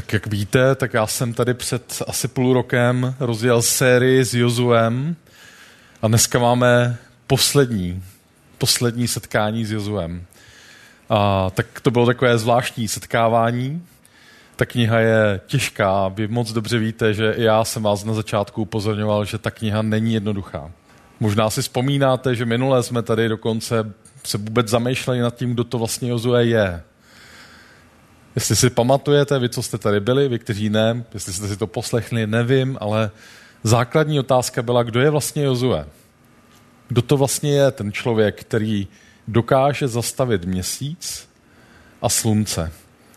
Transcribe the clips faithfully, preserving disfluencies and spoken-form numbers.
Tak jak víte, tak já jsem tady před asi půl rokem rozjel sérii s Jozuem a dneska máme poslední, poslední setkání s Jozuem. A tak to bylo takové zvláštní setkávání. Ta kniha je těžká, vy moc dobře víte, že i já jsem vás na začátku upozorňoval, že ta kniha není jednoduchá. Možná si vzpomínáte, že minule jsme tady dokonce se vůbec zamýšleli nad tím, kdo to vlastně Jozue je. Jestli si pamatujete, vy, co jste tady byli, vy, kteří ne, jestli jste si to poslechli, nevím, ale základní otázka byla, kdo je vlastně Jozue. Kdo to vlastně je ten člověk, který dokáže zastavit měsíc a slunce.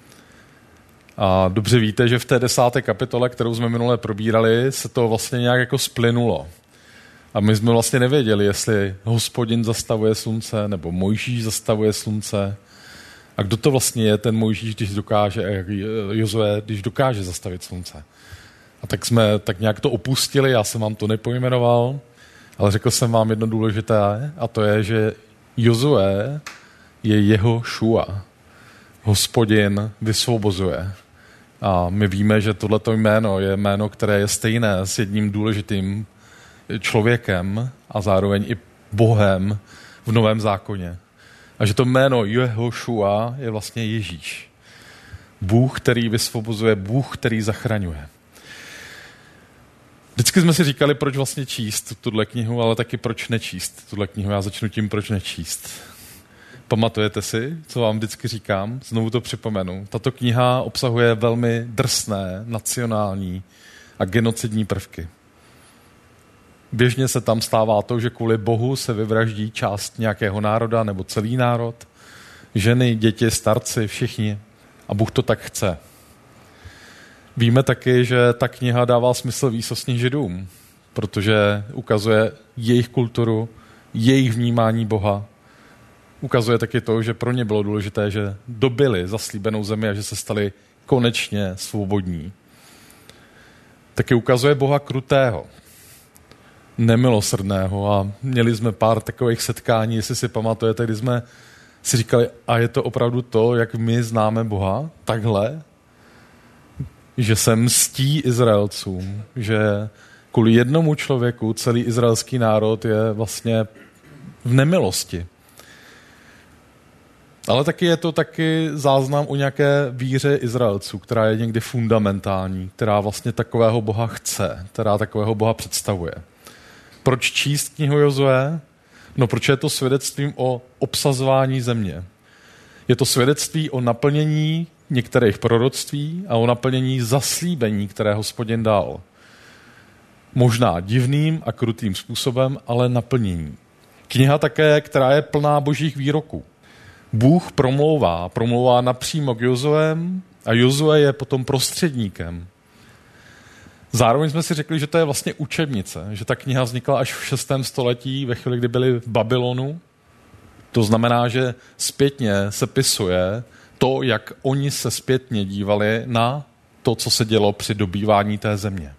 A dobře víte, že v té desáté kapitole, kterou jsme minule probírali, se to vlastně nějak jako splynulo. A my jsme vlastně nevěděli, jestli Hospodin zastavuje slunce, nebo Mojžíš zastavuje slunce. A kdo to vlastně je ten Mojžíš, když dokáže, Jozue, když dokáže zastavit slunce. A tak jsme tak nějak to opustili, já jsem vám to nepojmenoval, ale řekl jsem vám jedno důležité, a to je, že Jozue je jeho šua. Hospodin vysvobozuje. A my víme, že tohleto jméno je jméno, které je stejné s jedním důležitým člověkem a zároveň i Bohem v Novém zákoně. A že to jméno Jehošua je vlastně Ježíš. Bůh, který vysvobozuje, Bůh, který zachraňuje. Vždycky jsme si říkali, proč vlastně číst tuhle knihu, ale taky proč nečíst tuhle knihu. Já začnu tím, proč nečíst. Pamatujete si, co vám vždycky říkám? Znovu to připomenu. Tato kniha obsahuje velmi drsné, nacionální a genocidní prvky. Běžně se tam stává to, že kvůli Bohu se vyvraždí část nějakého národa nebo celý národ, ženy, děti, starci, všichni. A Bůh to tak chce. Víme taky, že ta kniha dává smysl výsostně Židům, protože ukazuje jejich kulturu, jejich vnímání Boha. Ukazuje taky to, že pro ně bylo důležité, že dobyli zaslíbenou zemi a že se stali konečně svobodní. Taky ukazuje Boha krutého, nemilosrdného a měli jsme pár takových setkání, jestli si pamatujete, kdy jsme si říkali, a je to opravdu to, jak my známe Boha, takhle, že se mstí Izraelcům, že kvůli jednomu člověku celý izraelský národ je vlastně v nemilosti. Ale taky je to taky záznam o nějaké víře Izraelců, která je někdy fundamentální, která vlastně takového Boha chce, která takového Boha představuje. Proč číst knihu Jozue? No, protože je to svědectvím o obsazování země. Je to svědectví o naplnění některých proroctví a o naplnění zaslíbení, které Hospodin dal. Možná divným a krutým způsobem, ale naplnění. Kniha také, která je plná božích výroků. Bůh promlouvá, promlouvá napřímo k Jozuem a Jozue je potom prostředníkem. Zároveň jsme si řekli, že to je vlastně učebnice, že ta kniha vznikla až v šestém století, ve chvíli, kdy byli v Babylonu. To znamená, že zpětně se pisuje to, jak oni se zpětně dívali na to, co se dělo při dobývání té země.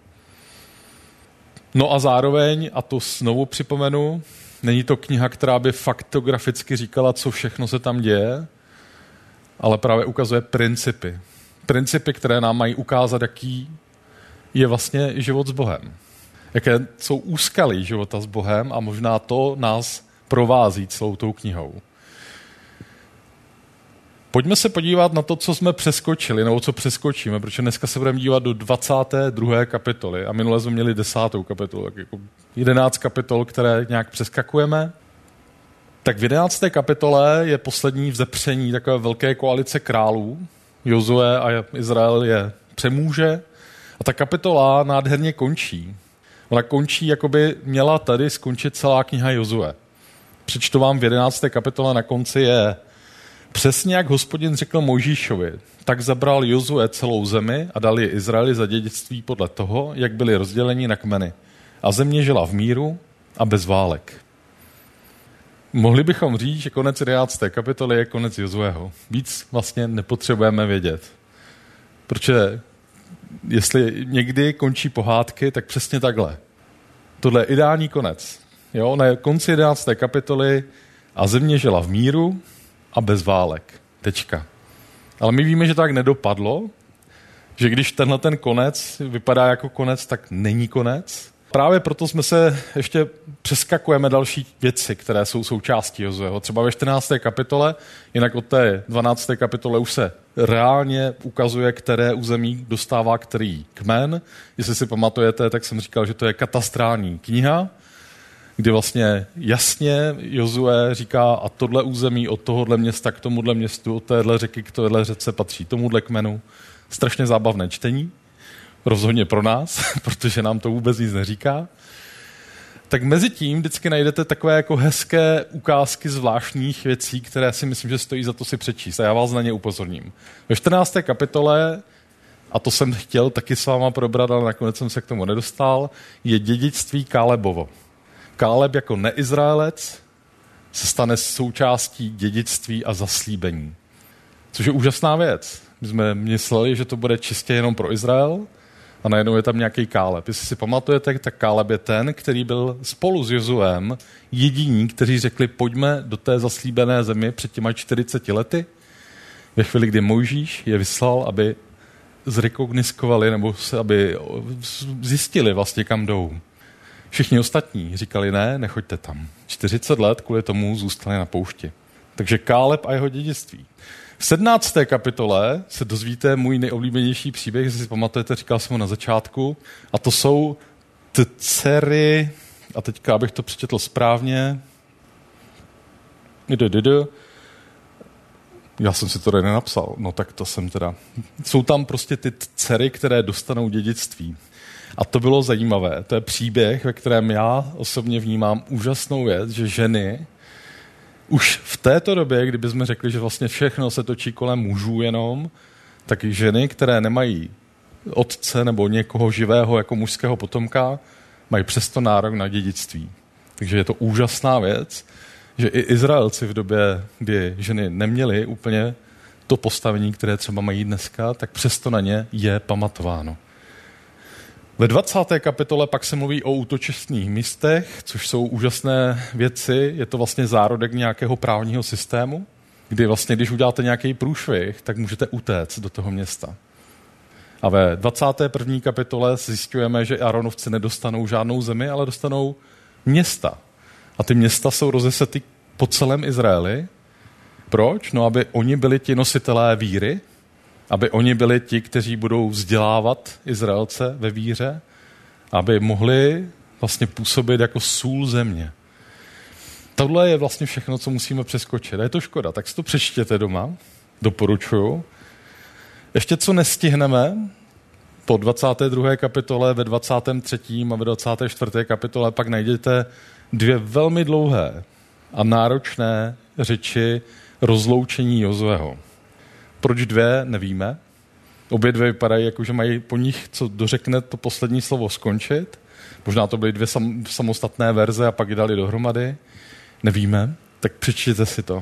No a zároveň, a to znovu připomenu, není to kniha, která by faktograficky říkala, co všechno se tam děje, ale právě ukazuje principy. Principy, které nám mají ukázat, jaký je vlastně život s Bohem. Jaké jsou úskalí života s Bohem a možná to nás provází celou tou knihou. Pojďme se podívat na to, co jsme přeskočili, nebo co přeskočíme, protože dneska se budeme dívat do dvacáté druhé kapitoly a minule jsme měli desátou kapitolu, tak jako jedenáct kapitol, které nějak přeskakujeme. Tak v jedenácté kapitole je poslední vzepření takové velké koalice králů. Jozue a Izrael je přemůže a ta kapitola nádherně končí. Ona končí, jako by měla tady skončit celá kniha Jozue. Přečtu vám v jedenácté kapitole na konci je: přesně jak Hospodin řekl Mojžíšovi, tak zabral Jozue celou zemi a dal je Izraeli za dědictví podle toho, jak byli rozděleni na kmeny. A země žila v míru a bez válek. Mohli bychom říct, že konec jedenácté kapitoly je konec Jozueho. Víc vlastně nepotřebujeme vědět. Protože jestli někdy končí pohádky, tak přesně takhle. Tohle je ideální konec. Jo, na konci jedenácté kapitoly a země žila v míru a bez válek. Tečka. Ale my víme, že to tak nedopadlo, že když tenhle ten konec vypadá jako konec, tak není konec. Právě proto jsme se ještě přeskakujeme další věci, které jsou součástí Jozueho. Třeba ve čtrnácté kapitole, jinak od té dvanácté kapitole už se reálně ukazuje, které území dostává který kmen. Jestli si pamatujete, tak jsem říkal, že to je katastrální kniha, kdy vlastně jasně Jozue říká, a tohle území od tohohle města k tomuhle městu, od téhle řeky k tohle řece patří tomuhle kmenu. Strašně zábavné čtení, rozhodně pro nás, protože nám to vůbec nic neříká. Tak mezi tím vždycky najdete takové jako hezké ukázky zvláštních věcí, které si myslím, že stojí za to si přečíst. A já vás na ně upozorním. Ve čtrnácté kapitole, a to jsem chtěl taky s váma probrat, ale nakonec jsem se k tomu nedostal, je dědictví Kálebovo. Káleb jako neizraelec se stane součástí dědictví a zaslíbení. Což je úžasná věc. My jsme mysleli, že to bude čistě jenom pro Izrael a najednou je tam nějaký Káleb. Jestli si pamatujete, tak Káleb je ten, který byl spolu s Jozuem jediní, kteří řekli, pojďme do té zaslíbené země před těma čtyřiceti lety. Ve chvíli, kdy Mojžíš je vyslal, aby zrekogniskovali nebo aby zjistili vlastně, kam jdou. Všichni ostatní říkali, ne, nechoďte tam. čtyřicet let kvůli tomu zůstali na poušti. Takže Káleb a jeho dědictví. V sedmnácté kapitole se dozvíte můj nejoblíbenější příběh, jestli si pamatujete, říkal jsem ho na začátku, a to jsou ty dcery, a teďka, abych to přečetl správně, já jsem si to tady nenapsal, no tak to jsem teda. Jsou tam prostě ty dcery, které dostanou dědictví. A to bylo zajímavé. To je příběh, ve kterém já osobně vnímám úžasnou věc, že ženy už v této době, kdyby jsme řekli, že vlastně všechno se točí kolem mužů jenom, tak i ženy, které nemají otce nebo někoho živého jako mužského potomka, mají přesto nárok na dědictví. Takže je to úžasná věc, že i Izraelci v době, kdy ženy neměly úplně to postavení, které třeba mají dneska, tak přesto na ně je pamatováno. Ve dvacáté kapitole pak se mluví o útočistných místech, což jsou úžasné věci. Je to vlastně zárodek nějakého právního systému, kdy vlastně, když uděláte nějaký průšvih, tak můžete utéct do toho města. A ve dvacáté první kapitole zjišťujeme, že Aaronovci nedostanou žádnou zemi, ale dostanou města. A ty města jsou rozesety po celém Izraeli. Proč? No, aby oni byli ti nositelé víry, aby oni byli ti, kteří budou vzdělávat Izraelce ve víře, aby mohli vlastně působit jako sůl země. Tohle je vlastně všechno, co musíme přeskočit. A je to škoda, tak si to přečtěte doma, doporučuju. Ještě co nestihneme, po dvacáté druhé kapitole, ve dvacáté třetí a ve dvacáté čtvrté kapitole pak najdete dvě velmi dlouhé a náročné řeči rozloučení Jozueho. Proč dvě, nevíme. Obě dvě vypadají, jako že mají po nich, co dořekne to poslední slovo, skončit. Možná to byly dvě sam, samostatné verze a pak ji dali dohromady. Nevíme, tak přečtěte si to.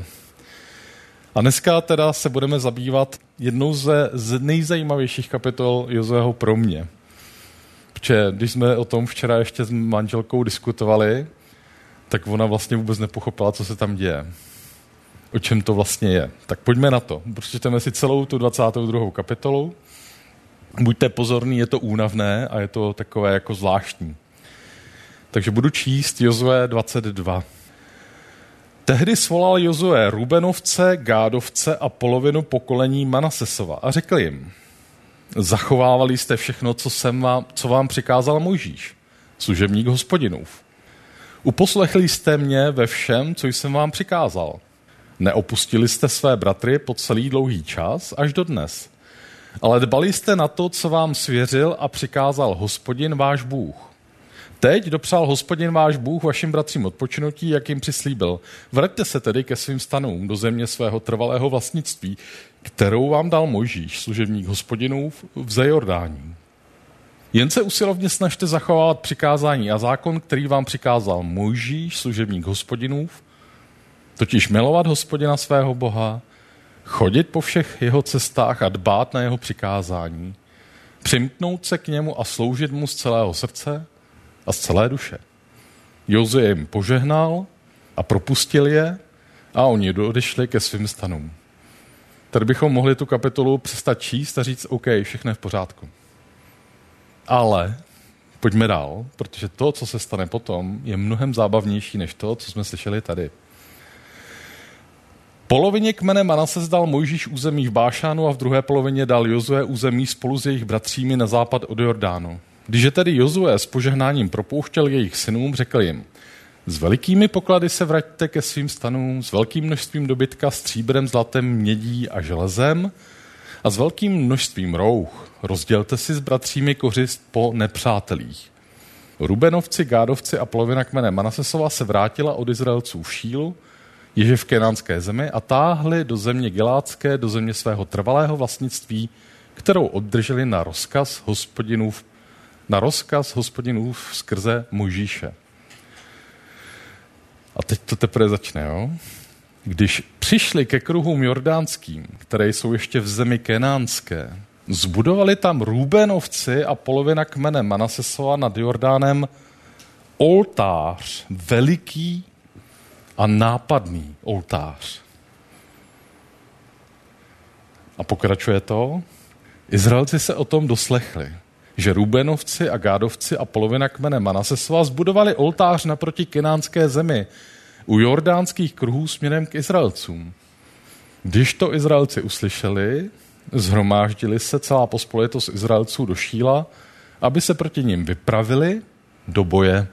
A dneska teda se budeme zabývat jednou ze, z nejzajímavějších kapitol Jozueho pro mě. Protože když jsme o tom včera ještě s manželkou diskutovali, tak ona vlastně vůbec nepochopila, co se tam děje. O čem to vlastně je. Tak pojďme na to. Přečteme si celou tu dvacátou druhou kapitolu. Buďte pozorní, je to únavné a je to takové jako zvláštní. Takže budu číst Jozue dvacet dva. Tehdy svolal Jozue Rubenovce, Gádovce a polovinu pokolení Manasesova a řekl jim, zachovávali jste všechno, co, jsem vám, co vám přikázal Mojžíš, služebník Hospodinův. Uposlechli jste mě ve všem, co jsem vám přikázal. Neopustili jste své bratry po celý dlouhý čas až do dnes, ale dbali jste na to, co vám svěřil a přikázal Hospodin váš Bůh. Teď dopřál Hospodin váš Bůh vašim bratřím odpočinutí, jak jim přislíbil. Vraťte se tedy ke svým stanům do země svého trvalého vlastnictví, kterou vám dal Mojžíš, služebník Hospodinův, v Zejordání. Jen se usilovně snažte zachovávat přikázání a zákon, který vám přikázal Mojžíš, služebník Hospodinův, totiž milovat Hospodina svého Boha, chodit po všech jeho cestách a dbát na jeho přikázání, přimknout se k němu a sloužit mu z celého srdce a z celé duše. Jozue jim požehnal a propustil je a oni odešli ke svým stanům. tady bychom mohli tu kapitolu přestat číst a říct, OK, všechno je v pořádku. Ale pojďme dál, protože to, co se stane potom, je mnohem zábavnější než to, co jsme slyšeli tady. Polovině kmene Manases dal Mojžíš území v Bášánu a v druhé polovině dal Jozue území spolu s jejich bratřími na západ od Jordánu. Když je tedy Jozue s požehnáním propouštěl jejich synům, řekl jim, s velikými poklady se vraťte ke svým stanům, s velkým množstvím dobytka, stříbrem, zlatem, mědí a železem a s velkým množstvím rouch. Rozdělte si s bratřími kořist po nepřátelích. Rubenovci, Gádovci a polovina kmene Manasesova se vrátila od Izraelců v Šílu, jež je v kenánské zemi, a táhli do země Gilátské, do země svého trvalého vlastnictví, kterou obdrželi na rozkaz hospodinův, na rozkaz hospodinův skrze Mojžíše. A teď to teprve začne, jo? Když přišli ke kruhům jordánským, které jsou ještě v zemi kenánské, zbudovali tam Rúbenovci a polovina kmene Manasesova nad Jordánem oltář, veliký a nápadný oltář. A pokračuje to. Izraelci se o tom doslechli, že Rúbenovci a Gádovci a polovina kmene Manasesova zbudovali oltář naproti kenánské zemi u jordánských kruhů směrem k Izraelcům. Když to Izraelci uslyšeli, zhromáždili se celá pospolitost Izraelců do Šíla, aby se proti nim vypravili do boje.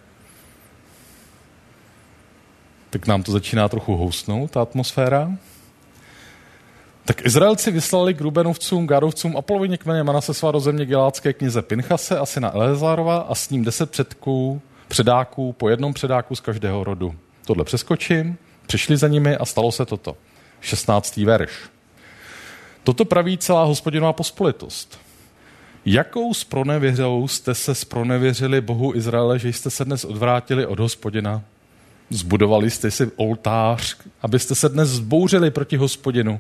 Tak nám to začíná trochu housnout, ta atmosféra. Tak Izraelci vyslali k Rúbenovcům, Gádovcům a polovině kmene Manasesova do země Gilátské kněze Pinchase a syna Eleazárova a s ním deset předků, předáků, po jednom předáku z každého rodu. Tohle přeskočím, přišli za nimi a stalo se toto. šestnáctý verš. Toto praví celá Hospodinová pospolitost. Jakou zpronevěřou jste se zpronevěřili Bohu Izraele, že jste se dnes odvrátili od Hospodina? Zbudovali jste si oltář, abyste se dnes zbouřili proti Hospodinu.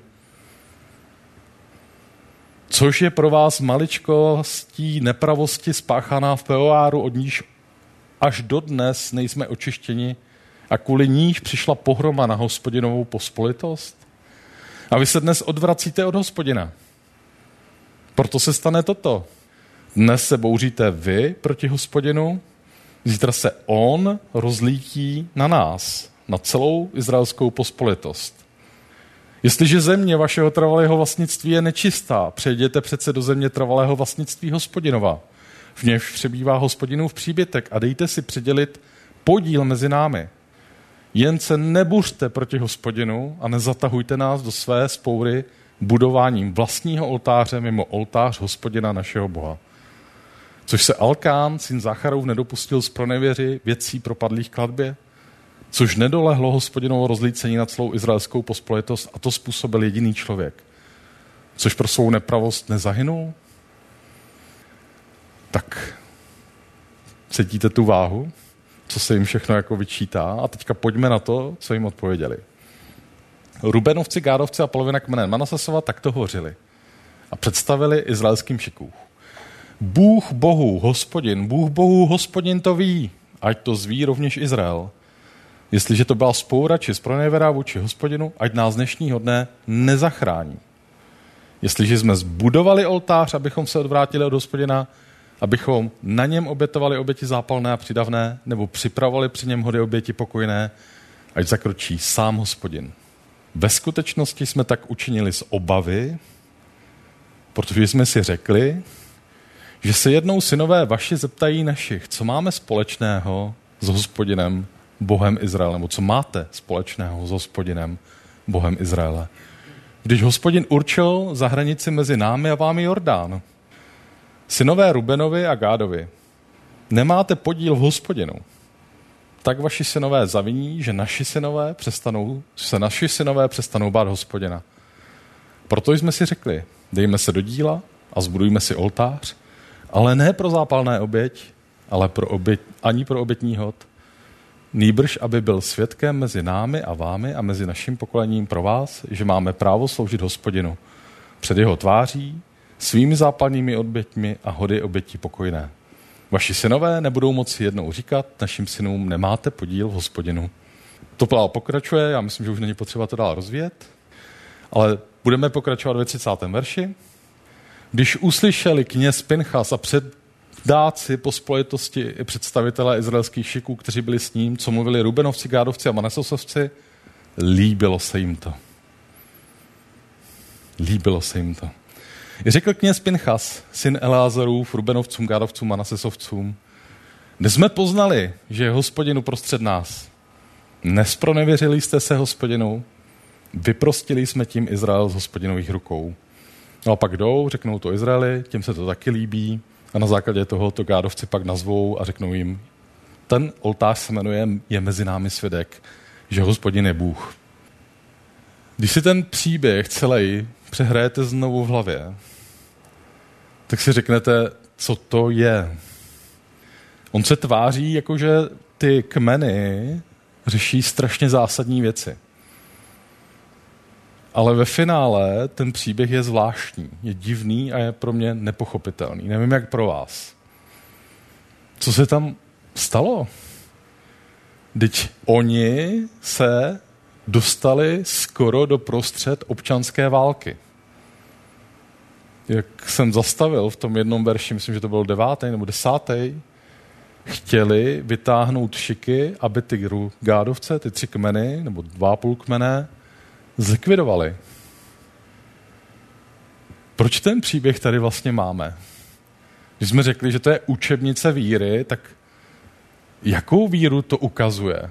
Což je pro vás maličkostí nepravosti spáchaná v Peoáru, od níž až dodnes nejsme očištěni a kvůli níž přišla pohroma na Hospodinovou pospolitost? A vy se dnes odvracíte od Hospodina. Proto se stane toto. Dnes se bouříte vy proti Hospodinu, zítra se on rozlítí na nás, na celou izraelskou pospolitost. Jestliže země vašeho trvalého vlastnictví je nečistá, přejděte přece do země trvalého vlastnictví Hospodinova. V něž přebývá Hospodinův příbytek a dejte si přidělit podíl mezi námi. Jen se nebuřte proti Hospodinu a nezatahujte nás do své spoury budováním vlastního oltáře mimo oltář Hospodina našeho Boha. Což se Alkán, syn Zácharův, nedopustil z pronevěři věcí propadlých kladbě, což nedolehlo Hospodinovo rozlícení na celou izraelskou pospolitost a to způsobil jediný člověk, což pro svou nepravost nezahynul? Tak cítíte tu váhu, co se jim všechno jako vyčítá a teďka pojďme na to, co jim odpověděli. Rubenovci, Gádovci a polovina kmene Manasesova takto hovořili a představili izraelským šikům. Bůh Bohu, Hospodin, Bůh Bohu, Hospodin to ví, ať to zví rovněž Izrael. Jestliže to byla spoura či zpronevěra vůči Hospodinu, ať nás dnešního dne nezachrání. Jestliže jsme zbudovali oltář, abychom se odvrátili od Hospodina, abychom na něm obětovali oběti zápalné a přidavné, nebo připravovali při něm hody oběti pokojné, ať zakročí sám Hospodin. Ve skutečnosti jsme tak učinili z obavy, protože jsme si řekli, že se jednou synové vaši zeptají našich, co máme společného s Hospodinem, Bohem Izraele, nebo co máte společného s Hospodinem, Bohem Izraele. Když Hospodin určil za hranici mezi námi a vámi Jordán, synové Rubenovi a Gádovi, nemáte podíl v Hospodinu, tak vaši synové zaviní, že naši synové přestanou, se naši synové přestanou bát Hospodina. Proto jsme si řekli, dejme se do díla a zbudujme si oltář, ale ne pro zápalné oběť, ale pro oběť, ani pro obětní hod. Nýbrž, aby byl svědkem mezi námi a vámi a mezi naším pokolením pro vás, že máme právo sloužit Hospodinu před jeho tváří, svými zápalnými oběťmi a hody obětí pokojné. Vaši synové nebudou moci jednou říkat, našim synům nemáte podíl v Hospodinu. To pokračuje, já myslím, že už není potřeba to dál rozvíjet, ale Budeme pokračovat ve třicátém verši. Když uslyšeli kněz Pinchas a předdáci pospolitosti i představitelé izraelských šiků, kteří byli s ním, co mluvili Rubenovci, Gádovci a Manasesovci, líbilo se jim to. Líbilo se jim to. I řekl kněz Pinchas, syn Eleazarův, Rubenovcům, Gádovcům, Manasesovcům, dnes jsme poznali, že je Hospodin uprostřed nás. Nespronevěřili jste se Hospodinu, vyprostili jsme tím Izrael z Hospodinových rukou. No a pak jdou, řeknou to Izraeli, těm se to taky líbí a na základě toho to Gádovci pak nazvou a řeknou jim, ten oltář se jmenuje, je mezi námi svědek, že Hospodin je Bůh. Když si ten příběh celý přehrajete znovu v hlavě, tak si řeknete, co to je. On se tváří, jakože ty kmeny řeší strašně zásadní věci. Ale ve finále ten příběh je zvláštní, je divný a je pro mě nepochopitelný. Nevím, jak pro vás. Co se tam stalo? Vždyť oni se dostali skoro do prostřed občanské války. Jak jsem zastavil v tom jednom verši, myslím, že to byl devátý nebo desátý, chtěli vytáhnout šiky, aby ty Gádovce, ty tři kmeny, nebo dva a půl kmene, zlikvidovali. Proč ten příběh tady vlastně máme? Když jsme řekli, že to je učebnice víry, tak jakou víru to ukazuje?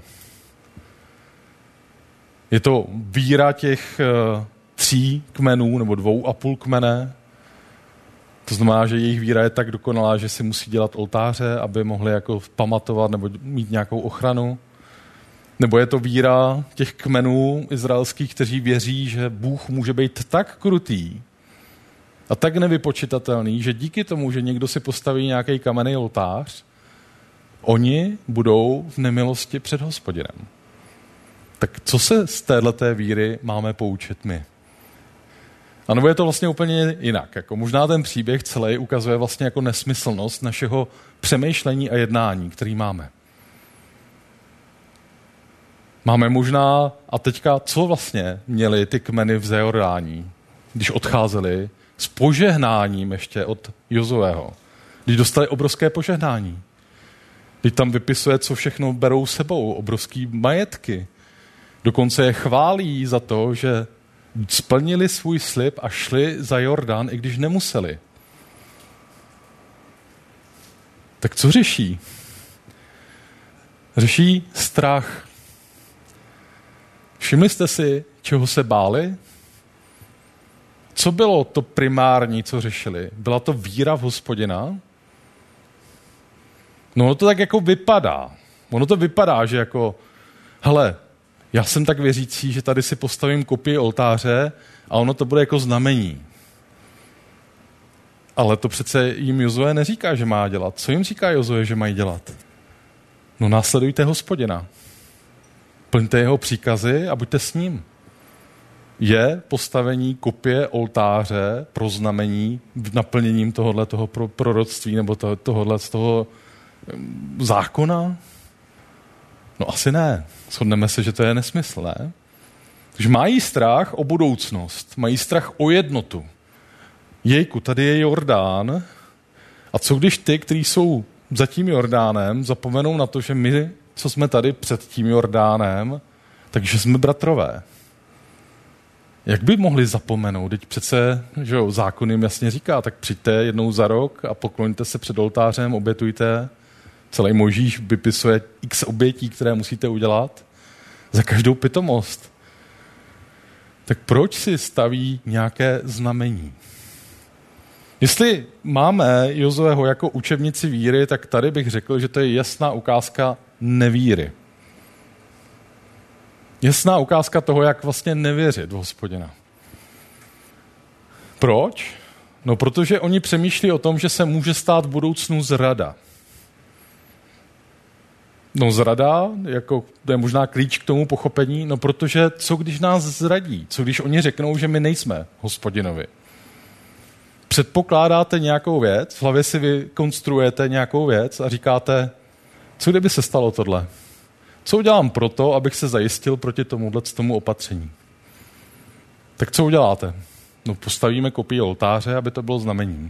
Je to víra těch uh, tří kmenů nebo dvou a půl kmene? To znamená, že jejich víra je tak dokonalá, že si musí dělat oltáře, aby mohli jako pamatovat nebo mít nějakou ochranu? Nebo je to víra těch kmenů izraelských, kteří věří, že Bůh může být tak krutý a tak nevypočitatelný, že díky tomu, že někdo si postaví nějaký kamenný oltář, oni budou v nemilosti před Hospodinem. Tak co se z téhleté víry máme poučit my? A nebo je to vlastně úplně jinak. Jako možná ten příběh celý ukazuje vlastně jako nesmyslnost našeho přemýšlení a jednání, který máme. Máme možná, a teďka, co vlastně měli ty kmeny v Jordáni, když odcházeli s požehnáním ještě od Jozuého, když dostali obrovské požehnání. Když tam vypisuje, co všechno berou sebou, obrovský majetky. Dokonce je chválí za to, že splnili svůj slib a šli za Jordán, i když nemuseli. Tak co řeší? Řeší strach. Všimli jste si, čeho se báli? Co bylo to primární, co řešili? Byla to víra v Hospodina? No ono to tak jako vypadá. Ono to vypadá, že jako, hele, já jsem tak věřící, že tady si postavím kopii oltáře a ono to bude jako znamení. Ale to přece jim Jozue neříká, že má dělat. Co jim říká Jozue, že mají dělat? No následujte Hospodina. Plňte jeho příkazy a buďte s ním. Je postavení kopie oltáře pro znamení naplněním tohohle toho proroctví nebo to, tohohle z toho zákona? No asi ne. Shodneme se, že to je nesmysl, ne? Takže mají strach o budoucnost, mají strach o jednotu. Jejku, tady je Jordán a co když ty, kteří jsou za tím Jordánem, zapomenou na to, že my, co jsme tady před tím Jordánem, takže jsme bratrové. Jak by mohli zapomenout? Teď přece, že jo, zákon jim jasně říká, tak přijďte jednou za rok a pokloňte se před oltářem, obětujte. Celý Mojžíš vypisuje x obětí, které musíte udělat za každou pitomost. Tak proč si staví nějaké znamení? Jestli máme Jozueho jako učebnici víry, tak tady bych řekl, že to je jasná ukázka nevíry. Jasná ukázka toho, jak vlastně nevěřit v Hospodina. Proč? No, protože oni přemýšlí o tom, že se může stát v budoucnu zrada. No zrada, jako, to je možná klíč k tomu pochopení, no protože co když nás zradí? Co když oni řeknou, že my nejsme Hospodinovi? Předpokládáte nějakou věc, v hlavě si vykonstruujete nějakou věc a říkáte, co kdyby se stalo tohle? Co udělám proto, abych se zajistil proti tomuhle tomu opatření? Tak co uděláte? No postavíme kopii oltáře, aby to bylo znamení.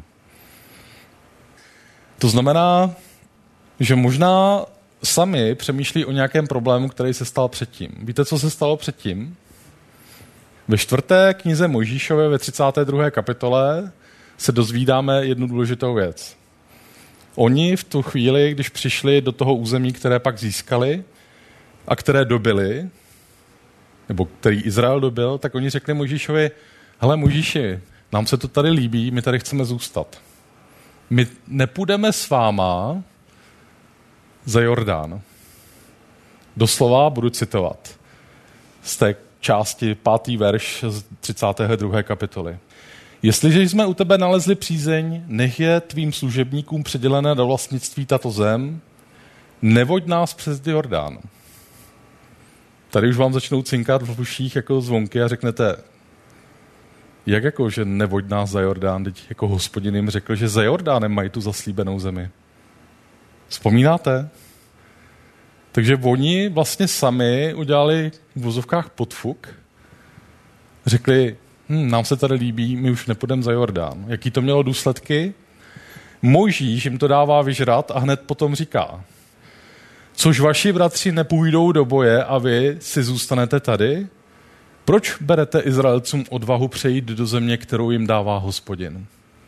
To znamená, že možná sami přemýšlí o nějakém problému, který se stal předtím. Víte, co se stalo předtím? Ve čtvrté knize Mojžíšově ve třicáté druhé kapitole se dozvídáme jednu důležitou věc. Oni v tu chvíli, když přišli do toho území, které pak získali a které dobili, nebo který Izrael dobil, tak oni řekli Mojžíšovi, hele Mojžíši, nám se to tady líbí, my tady chceme zůstat. My nepůjdeme s váma za Jordán. Doslova budu citovat z té části pátý verš z třicáté druhé kapitoly. Jestliže jsme u tebe nalezli přízeň, nech je tvým služebníkům předělené do vlastnictví tato zem, nevoď nás přes Jordán. Tady už vám začnou cinkat v uších jako zvonky a řeknete, jak jako, že nevoď nás za Jordán, teď jako Hospodin jim řekl, že za Jordánem mají tu zaslíbenou zemi. Vzpomínáte? Takže oni vlastně sami udělali v vozovkách podfuk, řekli, hm, nám se tady líbí, my už nepůjdeme za Jordán. Jaký to mělo důsledky? Mojžíš jim to dává vyžrat a hned potom říká, což vaši bratři nepůjdou do boje a vy si zůstanete tady? Proč berete Izraelcům odvahu přejít do země, kterou jim dává Hospodin?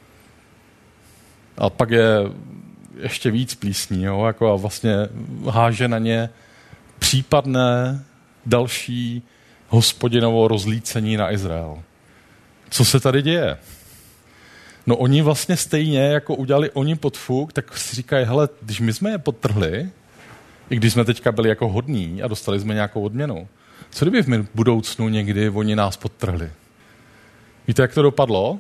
A pak je ještě víc plísní, jo? Jako a vlastně háže na ně případné další Hospodinovo rozlícení na Izrael. Co se tady děje? No oni vlastně stejně, jako udělali oni podfuk, tak si říkají, hele, když my jsme je podtrhli, i když jsme teďka byli jako hodní a dostali jsme nějakou odměnu, co kdyby v budoucnu někdy oni nás podtrhli? Víte, jak to dopadlo?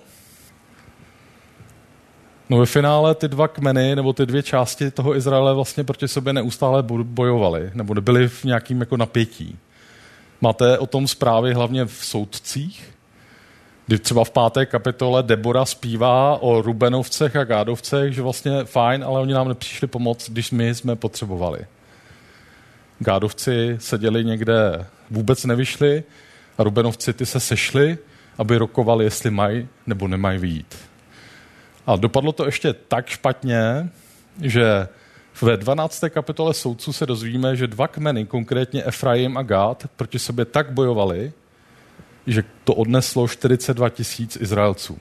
No ve finále ty dva kmeny, nebo ty dvě části toho Izraele vlastně proti sobě neustále bojovali, nebo byli v nějakým jako napětí. Máte o tom zprávy hlavně v Soudcích, kdy třeba v páté kapitole Debora zpívá o Rubenovcech a Gádovcech, že vlastně fajn, ale oni nám nepřišli pomoct, když my jsme potřebovali. Gádovci seděli někde, vůbec nevyšli a Rubenovci ty se sešli, aby rokovali, jestli mají nebo nemají vyjít. A dopadlo to ještě tak špatně, že ve dvanácté kapitole Soudců se dozvíme, že dva kmeny, konkrétně Efraim a Gád, proti sobě tak bojovali, že to odneslo čtyřicet dva tisíc Izraelců.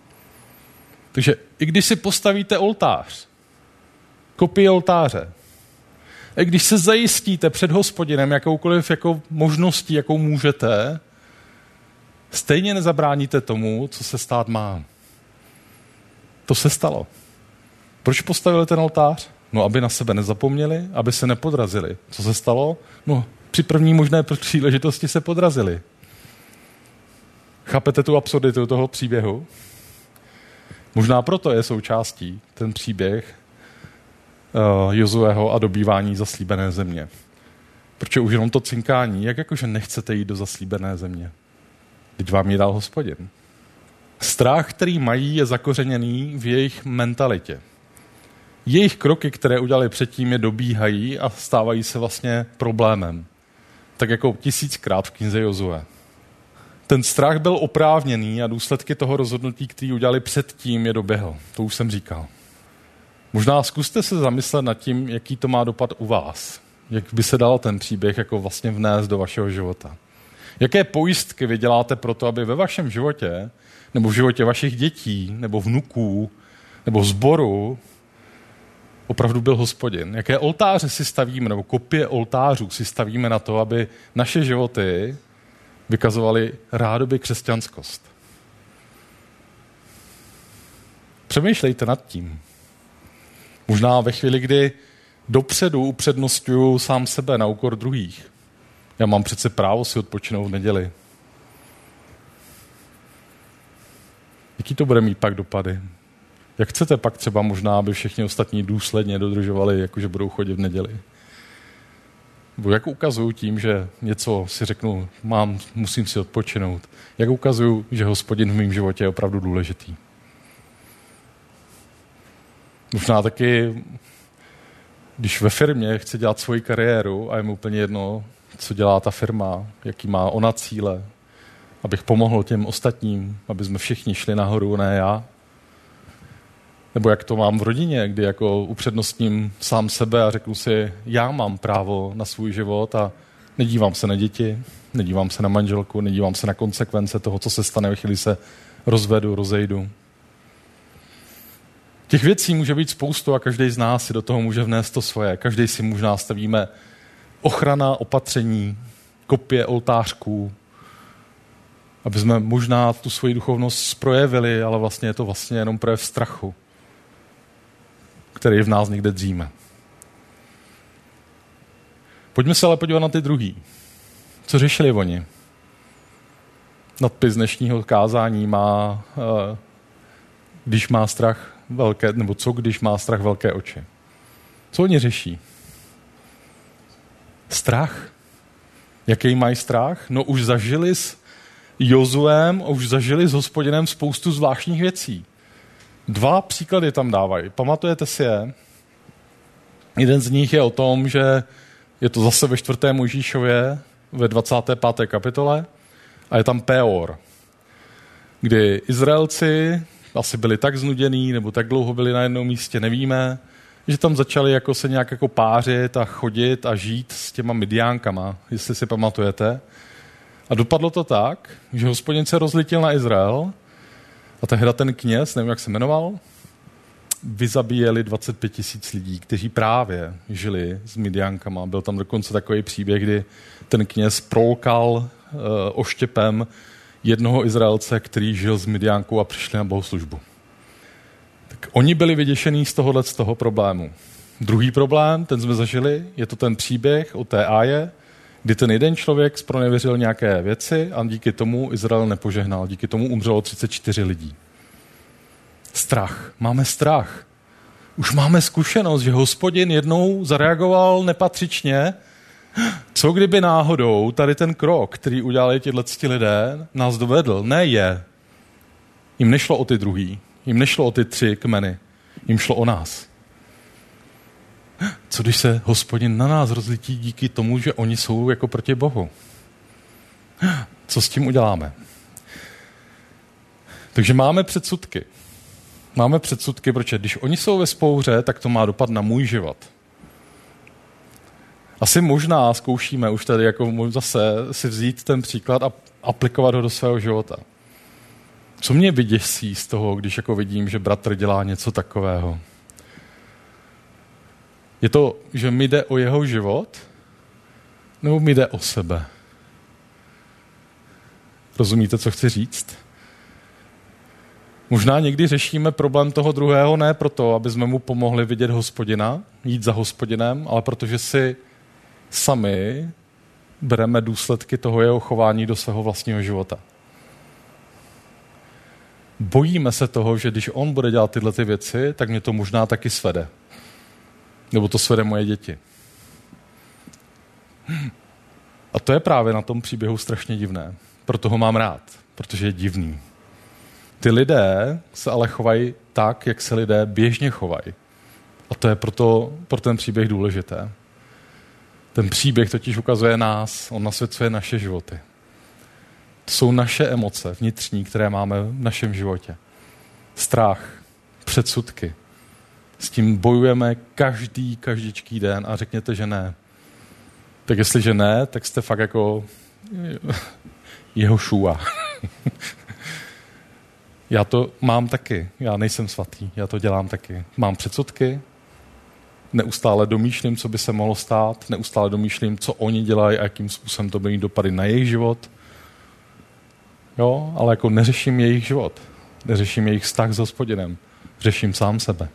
Takže i když si postavíte oltář, kopii oltáře, i když se zajistíte před Hospodinem jakoukoliv jako možností, jakou můžete, stejně nezabráníte tomu, co se stát má. To se stalo. Proč postavili ten oltář? No, aby na sebe nezapomněli, aby se nepodrazili. Co se stalo? No, při první možné příležitosti se podrazili. Chápete tu absurditu toho příběhu? Možná proto je součástí ten příběh uh, Jozueho a dobývání zaslíbené země. Protože už jenom to cinkání, jak jakože nechcete jít do zaslíbené země? Teď vám ji dal Hospodin. Strach, který mají, je zakořeněný v jejich mentalitě. Jejich kroky, které udělali předtím, je dobíhají a stávají se vlastně problémem. Tak jako tisíckrát v knize Jozue. Ten strach byl oprávněný a důsledky toho rozhodnutí, který udělali předtím, je doběhl. To už jsem říkal. Možná zkuste se zamyslet nad tím, jaký to má dopad u vás. Jak by se dal ten příběh jako vlastně vnést do vašeho života. Jaké pojistky vy děláte pro to, aby ve vašem životě, nebo v životě vašich dětí, nebo vnuků, nebo v sboru opravdu byl Hospodin. Jaké oltáře si stavíme, nebo kopie oltářů si stavíme na to, aby naše životy vykazovaly rádoby křesťanskost. Přemýšlejte nad tím. Možná ve chvíli, kdy dopředu upřednostňuju sám sebe na úkor druhých. Já mám přece právo si odpočinout v neděli. Jaký to bude mít pak dopady? Jak chcete pak třeba možná, aby všichni ostatní důsledně dodržovali, jakože budou chodit v neděli? Nebo jak ukazuju tím, že něco si řeknu, mám, musím si odpočinout? Jak ukazuju, že Hospodin v mém životě je opravdu důležitý? Možná taky, když ve firmě chci dělat svoji kariéru a je mu úplně jedno, co dělá ta firma, jaký má ona cíle, abych pomohl těm ostatním, aby jsme všichni šli nahoru, ne já. Nebo jak to mám v rodině, kdy jako upřednostním sám sebe a řeknu si, já mám právo na svůj život a nedívám se na děti, nedívám se na manželku, nedívám se na konsekvence toho, co se stane, ve chvíli se rozvedu, rozejdu. Těch věcí může být spoustu a každý z nás si do toho může vnést to svoje. Každý si možná stavíme ochrana, opatření, kopie oltářků, aby jsme možná tu svoji duchovnost projevili, ale vlastně je to vlastně jenom projev strachu, který v nás někde dříme. Pojďme se ale podívat na ty druhý. Co řešili oni? Nadpis dnešního kázání má, když má strach velké, nebo co, když má strach velké oči. Co oni řeší? Strach. Jaký mají strach? No už zažili s Jozuem, už zažili s Hospodinem spoustu zvláštních věcí. Dva příklady tam dávají. Pamatujete si je? Jeden z nich je o tom, že je to zase ve čtvrté Mojžíšově ve dvacáté páté kapitole a je tam Peor, kdy Izraelci asi byli tak znudění nebo tak dlouho byli na jednom místě, nevíme, že tam začali jako se nějak jako pářit a chodit a žít s těma Midiánkama, jestli si pamatujete. A dopadlo to tak, že Hospodin se rozlitil na Izrael a tehda ten kněz, nevím, jak se jmenoval, vyzabíjeli dvacet pět tisíc lidí, kteří právě žili s Midiánkama. Byl tam dokonce takový příběh, kdy ten kněz prolkal uh, oštěpem jednoho Izraelce, který žil s Midiánkou a přišli na bohoslužbu. Tak oni byli vyděšení z tohohle z toho problému. Druhý problém, ten jsme zažili, je to ten příběh o té Áje, kdy ten jeden člověk zpronevěřil nějaké věci a díky tomu Izrael nepožehnal. Díky tomu umřelo třicet čtyři lidí. Strach. Máme strach. Už máme zkušenost, že Hospodin jednou zareagoval nepatřičně. Co kdyby náhodou tady ten krok, který udělali těhleti lidé, nás dovedl? Ne je. Jim nešlo o ty druhý. Jim nešlo o ty tři kmeny. Jim šlo o nás. Co když se Hospodin na nás rozlítí díky tomu, že oni jsou jako proti Bohu? Co s tím uděláme? Takže máme předsudky. Máme předsudky, protože když oni jsou ve spouře, tak to má dopad na můj život. Asi možná zkoušíme už tady jako zase si vzít ten příklad a aplikovat ho do svého života. Co mě vyděsí z toho, když jako vidím, že bratr dělá něco takového? Je to, že mi jde o jeho život, nebo mi jde o sebe? Rozumíte, co chci říct? Možná někdy řešíme problém toho druhého ne proto, aby jsme mu pomohli vidět Hospodina, jít za Hospodinem, ale protože si sami bereme důsledky toho jeho chování do svého vlastního života. Bojíme se toho, že když on bude dělat tyhle ty věci, tak mě to možná taky svede. Nebo to svede moje děti. A to je právě na tom příběhu strašně divné. Proto ho mám rád, protože je divný. Ty lidé se ale chovají tak, jak se lidé běžně chovají. A to je proto pro ten příběh důležité. Ten příběh totiž ukazuje nás, on nasvěcuje naše životy. To jsou naše emoce vnitřní, které máme v našem životě. Strach, předsudky. S tím bojujeme každý, každičký den a řekněte, že ne. Tak jestliže ne, tak jste fakt jako Jehošua. Já to mám taky. Já nejsem svatý. Já to dělám taky. Mám předsudky. Neustále domýšlím, co by se mohlo stát. Neustále domýšlím, co oni dělají a jakým způsobem to bude mít dopady na jejich život. Jo, ale jako neřeším jejich život. Neřeším jejich vztah s Hospodinem. Řeším sám sebe.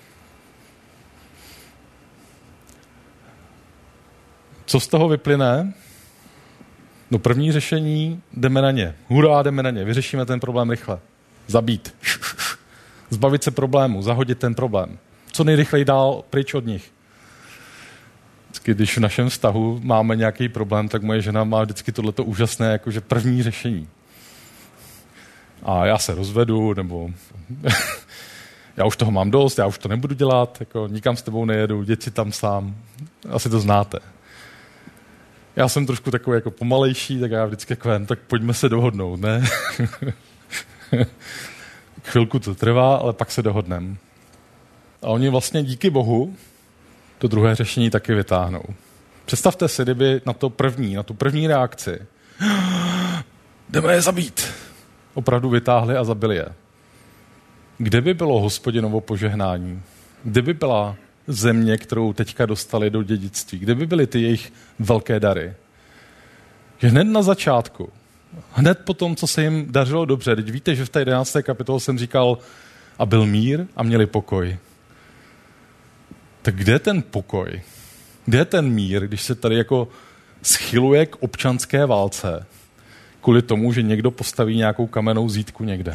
Co z toho vyplyne? No první řešení, jdeme na ně. Hurá, jdeme na ně. Vyřešíme ten problém rychle. Zabít. Zbavit se problému, zahodit ten problém. Co nejrychleji dál pryč od nich. Vždycky, když v našem vztahu máme nějaký problém, tak moje žena má vždycky tohleto úžasné jakože první řešení. A já se rozvedu, nebo já už toho mám dost, já už to nebudu dělat, jako nikam s tebou nejedu, děti tam sám. Asi to znáte. Já jsem trošku takový jako pomalejší, tak já vždycky kvém, tak pojďme se dohodnout, ne? Chvilku to trvá, ale pak se dohodneme. A oni vlastně díky Bohu to druhé řešení taky vytáhnou. Představte si, kdyby na to první, na tu první reakci jdeme je zabít. Opravdu vytáhli a zabili je. Kde by bylo Hospodinovo požehnání? Kde by byla země, kterou teďka dostali do dědictví? Kde by byly ty jejich velké dary? Že hned na začátku, hned po tom, co se jim dařilo dobře, teď víte, že v té jedenácté kapitole jsem říkal, a byl mír a měli pokoj. Tak kde je ten pokoj? Kde je ten mír, když se tady jako schyluje k občanské válce kvůli tomu, že někdo postaví nějakou kamennou zítku někde?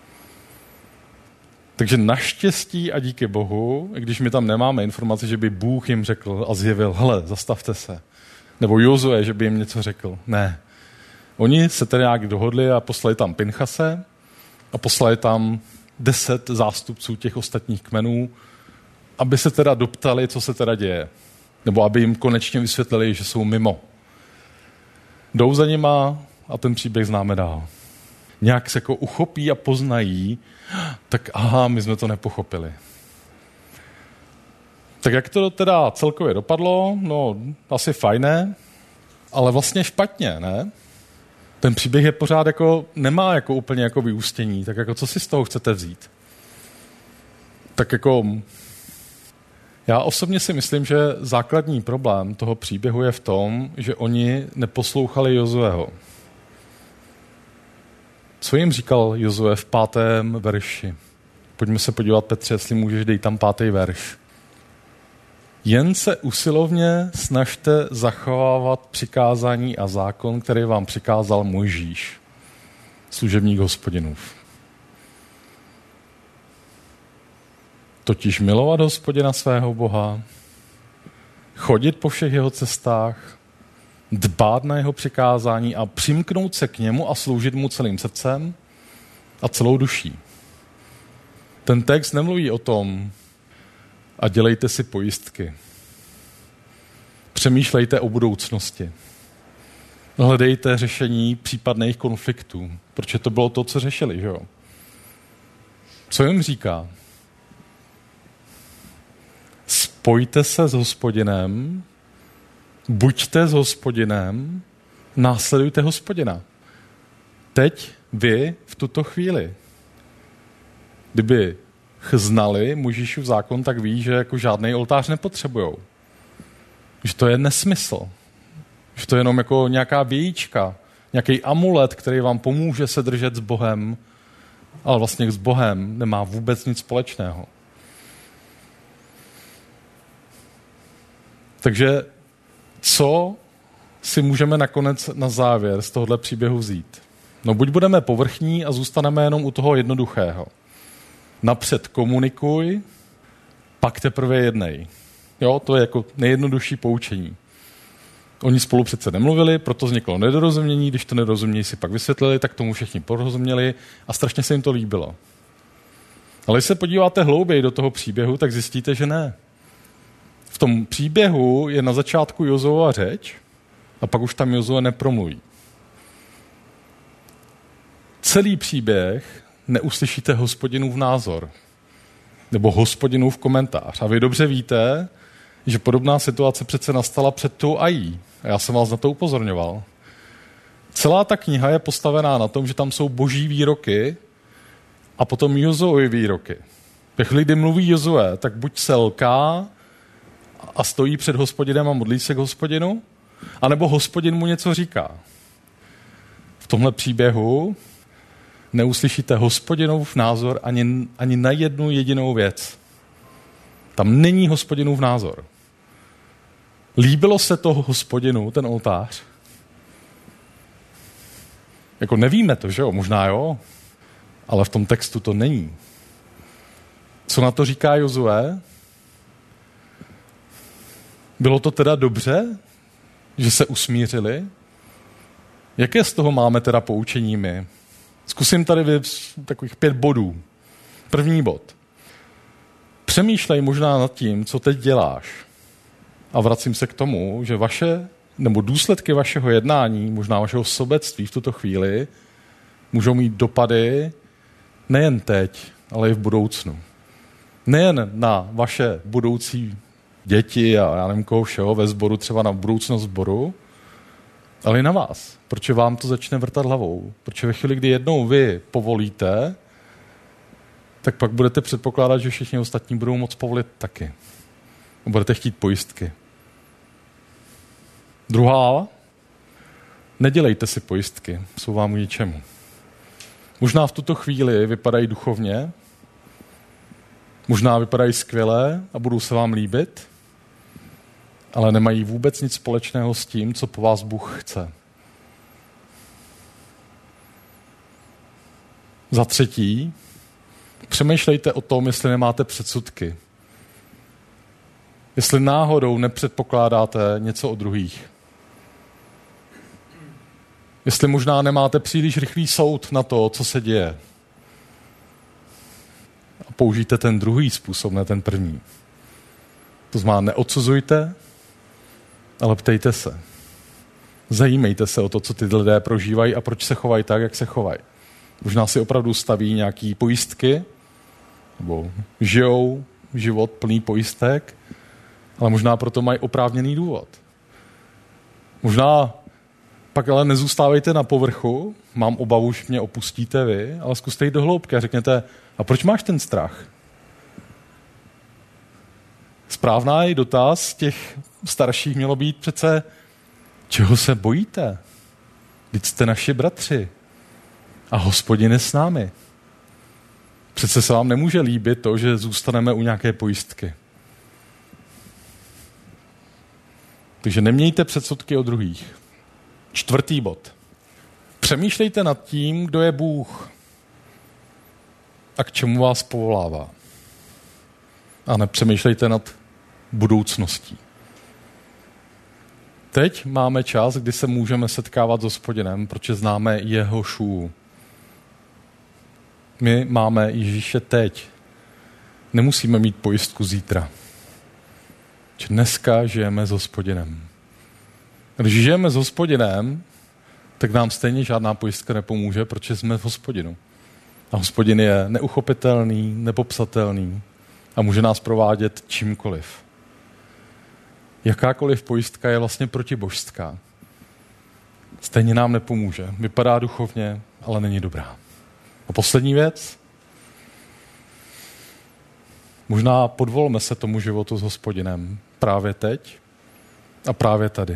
Takže naštěstí a díky Bohu, i když my tam nemáme informaci, že by Bůh jim řekl a zjevil, hele, zastavte se. Nebo Jozue, že by jim něco řekl. Ne. Oni se tedy nějak dohodli a poslali tam Pinchase a poslali tam deset zástupců těch ostatních kmenů, aby se teda doptali, co se teda děje. Nebo aby jim konečně vysvětlili, že jsou mimo. Jdou za nima a ten příběh známe dál. Nějak se jako uchopí a poznají, tak aha, my jsme to nepochopili. Tak jak to teda celkově dopadlo? No, asi fajné, ale vlastně špatně, ne? Ten příběh je pořád jako, nemá jako úplně jako vyústění, tak jako co si z toho chcete vzít? Tak jako, já osobně si myslím, že základní problém toho příběhu je v tom, že oni neposlouchali Jozueho. Co jim říkal Jozue v pátém verši? Pojďme se podívat, Petře, jestli můžeš, dej tam pátý verš. Jen se usilovně snažte zachovávat přikázání a zákon, který vám přikázal Mojžíš, služebník Hospodinův. Totiž milovat Hospodina svého Boha, chodit po všech jeho cestách, dbát na jeho přikázání a přimknout se k němu a sloužit mu celým srdcem a celou duší. Ten text nemluví o tom, a dělejte si pojistky. Přemýšlejte o budoucnosti. Hledejte řešení případných konfliktů, protože to bylo to, co řešili, že jo? Co jim říká? Spojte se s Hospodinem, buďte s Hospodinem, následujte Hospodina. Teď vy v tuto chvíli. Kdyby znali Mojžíšův zákon, tak ví, že jako žádný oltář nepotřebujou. Že to je nesmysl. Že to je jenom jako nějaká vějíčka, nějaký amulet, který vám pomůže se držet s Bohem, ale vlastně s Bohem nemá vůbec nic společného. Takže co si můžeme nakonec na závěr z tohohle příběhu vzít? No buď budeme povrchní a zůstaneme jenom u toho jednoduchého. Napřed komunikuj, pak teprve jednej. Jo, to je jako nejjednodušší poučení. Oni spolu přece nemluvili, proto vzniklo nedorozumění, když to nedorozumění si pak vysvětlili, tak tomu všichni porozuměli a strašně se jim to líbilo. Ale když se podíváte hlouběji do toho příběhu, tak zjistíte, že ne. V tom příběhu je na začátku Jozuova řeč a pak už tam Jozue nepromluví. Celý příběh neuslyšíte Hospodinův názor nebo Hospodinův komentář. A vy dobře víte, že podobná situace přece nastala před tou Ají. A já jsem vás na to upozorňoval. Celá ta kniha je postavená na tom, že tam jsou boží výroky a potom Jozuovy výroky. Ve chvíli, kdy mluví Jozue, tak buď se lká a stojí před Hospodinem a modlí se k Hospodinu, anebo Hospodin mu něco říká. V tomhle příběhu neuslyšíte Hospodinův názor ani, ani na jednu jedinou věc. Tam není Hospodinův názor. Líbilo se toho Hospodinu, ten oltář? Jako nevíme to, že jo? Možná jo, ale v tom textu to není. Co na to říká Jozue? Bylo to teda dobře, že se usmířili? Jaké z toho máme teda poučení my? Zkusím tady takových pět bodů. První bod. Přemýšlej možná nad tím, co teď děláš. A vracím se k tomu, že vaše nebo důsledky vašeho jednání, možná vašeho sobectví v tuto chvíli, můžou mít dopady nejen teď, ale i v budoucnu. Nejen na vaše budoucí děti a já nevím koho všeho ve sboru, třeba na budoucnost sboru, ale i na vás. Protože vám to začne vrtat hlavou. Protože ve chvíli, kdy jednou vy povolíte, tak pak budete předpokládat, že všichni ostatní budou moct povolit taky. A budete chtít pojistky. Druhá, nedělejte si pojistky, jsou vám k ničemu. Možná v tuto chvíli vypadají duchovně, možná vypadají skvěle a budou se vám líbit, ale nemají vůbec nic společného s tím, co po vás Bůh chce. Za třetí, přemýšlejte o tom, jestli nemáte předsudky. Jestli náhodou nepředpokládáte něco o druhých. Jestli možná nemáte příliš rychlý soud na to, co se děje. A použijte ten druhý způsob, ne ten první. To znamená, neodsuzujte, ale ptejte se. Zajímejte se o to, co ty lidé prožívají a proč se chovají tak, jak se chovají. Možná si opravdu staví nějaký pojistky, nebo žijou život plný pojistek, ale možná proto mají oprávněný důvod. Možná pak ale nezůstávejte na povrchu, mám obavu, že mě opustíte vy, ale zkuste jít do hloubky a řekněte, a proč máš ten strach? Správná je dotaz těch starších mělo být přece, čeho se bojíte? Vždyť jste naši bratři a Hospodin je s námi. Přece se vám nemůže líbit to, že zůstaneme u nějaké pojistky. Takže nemějte předsudky o druhých. Čtvrtý bod. Přemýšlejte nad tím, kdo je Bůh a k čemu vás povolává. A nepřemýšlejte nad budoucností. Teď máme čas, kdy se můžeme setkávat s Hospodinem, protože známe jeho šůl. My máme Ježíše teď. Nemusíme mít pojistku zítra. Dneska žijeme s Hospodinem. Když žijeme s Hospodinem, tak nám stejně žádná pojistka nepomůže, protože jsme v Hospodinu. A Hospodin je neuchopitelný, nepopsatelný a může nás provádět čímkoliv. Jakákoliv pojistka je vlastně protibožská. Stejně nám nepomůže. Vypadá duchovně, ale není dobrá. A poslední věc. Možná podvolme se tomu životu s Hospodinem právě teď a právě tady.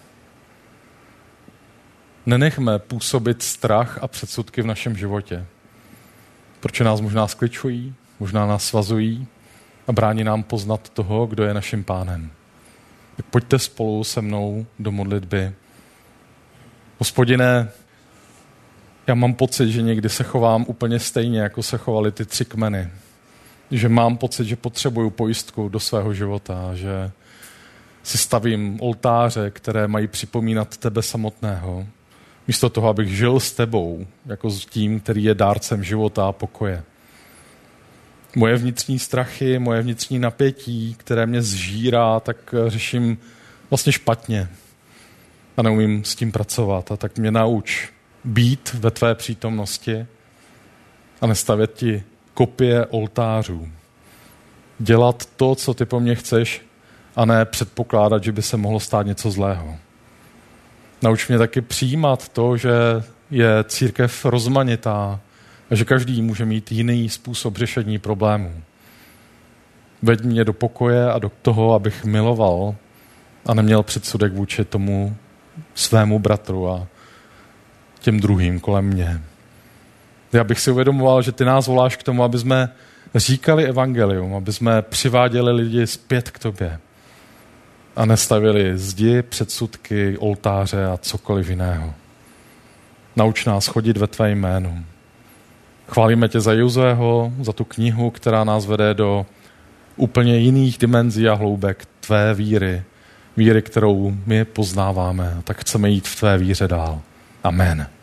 Nenechme působit strach a předsudky v našem životě, protože nás možná skličují, možná nás svazují a brání nám poznat toho, kdo je naším pánem. Tak pojďte spolu se mnou do modlitby. Hospodine, já mám pocit, že někdy se chovám úplně stejně, jako se chovaly ty tři kmeny. Že mám pocit, že potřebuju pojistku do svého života, že si stavím oltáře, které mají připomínat tebe samotného. Místo toho, abych žil s tebou, jako s tím, který je dárcem života a pokoje. Moje vnitřní strachy, moje vnitřní napětí, které mě zžírá, tak řeším vlastně špatně. A neumím s tím pracovat. A tak mě nauč být ve tvé přítomnosti a nestavět ti kopie oltářů. Dělat to, co ty po mně chceš, a ne předpokládat, že by se mohlo stát něco zlého. Nauč mě taky přijímat to, že je církev rozmanitá a že každý může mít jiný způsob řešení problémů. Veď mě do pokoje a do toho, abych miloval a neměl předsudek vůči tomu svému bratru a těm druhým kolem mě. Já bych si uvědomoval, že ty nás voláš k tomu, aby jsme říkali evangelium, aby jsme přiváděli lidi zpět k tobě a nestavili zdi, předsudky, oltáře a cokoliv jiného. Nauč nás chodit ve tvé jménu. Chválíme tě za Jozueho, za tu knihu, která nás vede do úplně jiných dimenzí a hloubek tvé víry. Víry, kterou my poznáváme. Tak chceme jít v tvé víře dál. Amen.